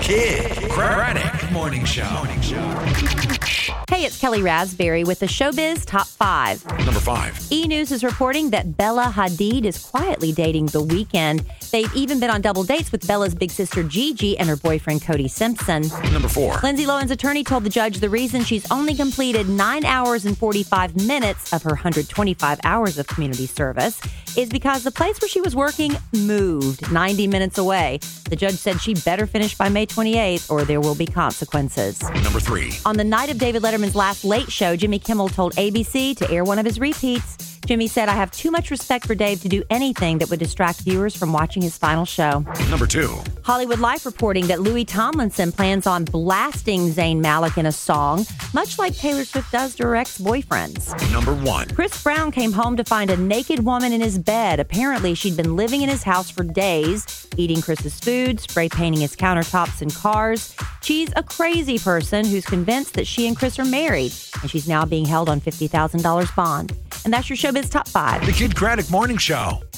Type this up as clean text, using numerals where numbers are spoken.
Kid Craddock Morning Show. Hey, it's Kelly Raspberry with the Showbiz Top 5. Number 5. E! News is reporting that Bella Hadid is quietly dating The Weeknd. They've even been on double dates with Bella's big sister Gigi and her boyfriend Cody Simpson. Number 4. Lindsay Lohan's attorney told the judge the reason she's only completed 9 hours and 45 minutes of her 125 hours of community service is because the place where she was working moved 90 minutes away. The judge said she better finish by May 28th or there will be consequences. Number 3. On the night of David Letterman's last Late Show, Jimmy Kimmel told ABC to air one of his repeats. Jimmy said, "I have too much respect for Dave to do anything that would distract viewers from watching his final show." Number 2. Hollywood Life reporting that Louis Tomlinson plans on blasting Zayn Malik in a song, much like Taylor Swift does to her ex-boyfriends. Number 1. Chris Brown came home to find a naked woman in his bed. Apparently, she'd been living in his house for days, eating Chris's food, spray painting his countertops and cars. She's a crazy person who's convinced that she and Chris are married, and she's now being held on $50,000 bond. And that's your Showbiz Top 5. The Kid Craddock Morning Show.